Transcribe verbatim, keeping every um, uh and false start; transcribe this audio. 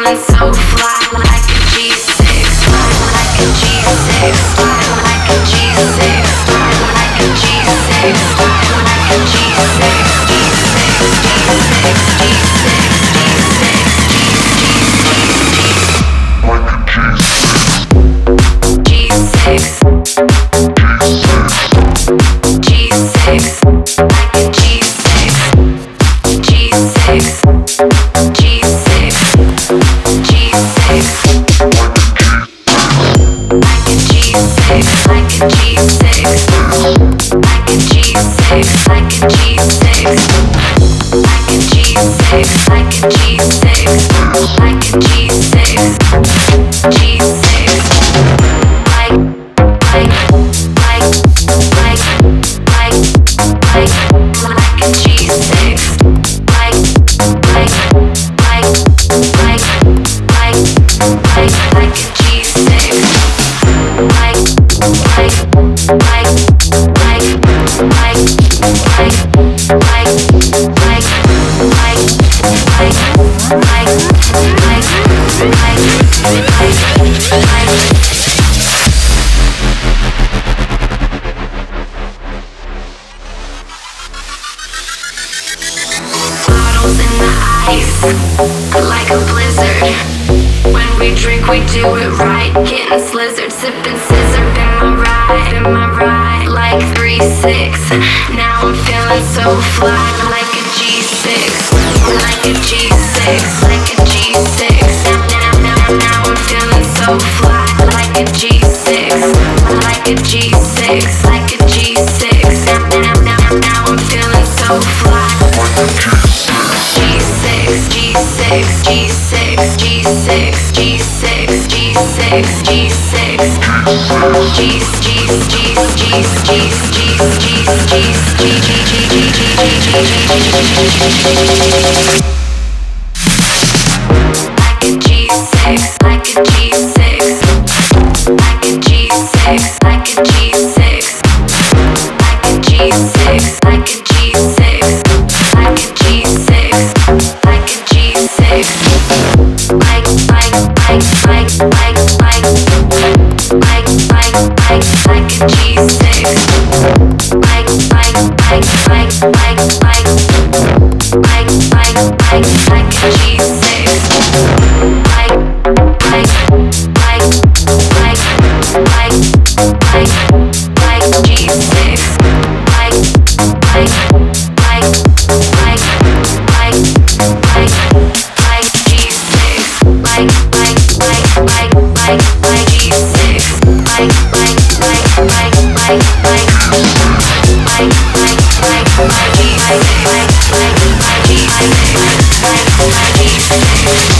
feeling so fly like a G six, like a G six, like a G six, like a G six, like a G six, G six, G six, G six, G six, like a G six, G six, like a G six, G six, G six, G six, like a G six, like a G six, like a G six, like a G six, like a G six, like a G six, like a G six, G six, like, like, like, like, like, like, like a G six, like, like, like, like, like, like, like a G six, like, like, like, like, like, like, like, like, like, like, bottles in the ice, like a blizzard. When we drink, we do it right. Getting slizzard, sipping scissor. Been my ride, been my ride, like three six. Now I'm feeling so fly, like a G six, like a G six, like a G six. Now, now, now, now I'm feeling so fly, like a G six, like a G six, like a G six. Now, now, now, now I'm feeling so fly, like a G six, G six, G six, G six, G six, G six, G six, G G G G G G like a G six, like a G six, like a G six, like a G six, like a G six, like a G six, like a G six, like a G six, like like like like like like like like like like a G six, like like like like like like like like like like a G six, like like like like like like like G six, like like like like like like like G six, like like like like like like G six, like like like like like like like like like like G like like like like G like like like like G six.